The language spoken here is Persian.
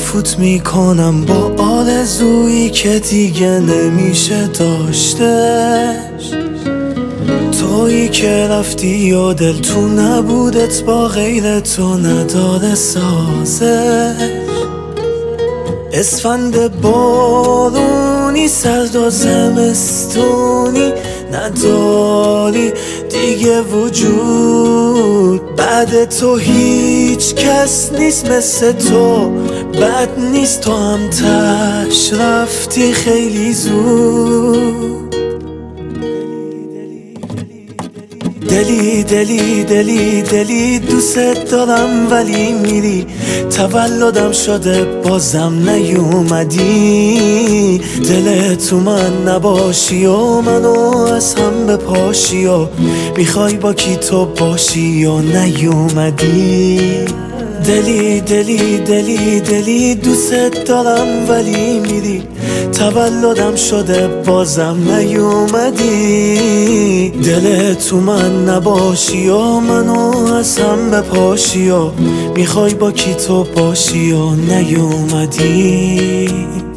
فوت میکنم با آرزویی که دیگه نمیشه داشتش. تویی که رفتی و دل تو نبودت با غیر تو نداره سازش. اسفند بارونی سرد و زمستونی نداری دیگه وجود. بعد تو هیچ کس نیست مثل تو، بد نیست تو هم تش رفتی خیلی زود. دلی دلی دلی دلی دوست دارم ولی میری، تولدم شده بازم نیومدی. دل تو من نباشی و منو از هم بپاشی و میخوای با کی تو باشی و نیومدی. دلی دلی دلی دلی دوست دارم ولی میری، تولدم شده بازم نیومدی. دل تو من نباشی و منو از هم بپاشی و میخوای با کی تو باشی و نیومدی.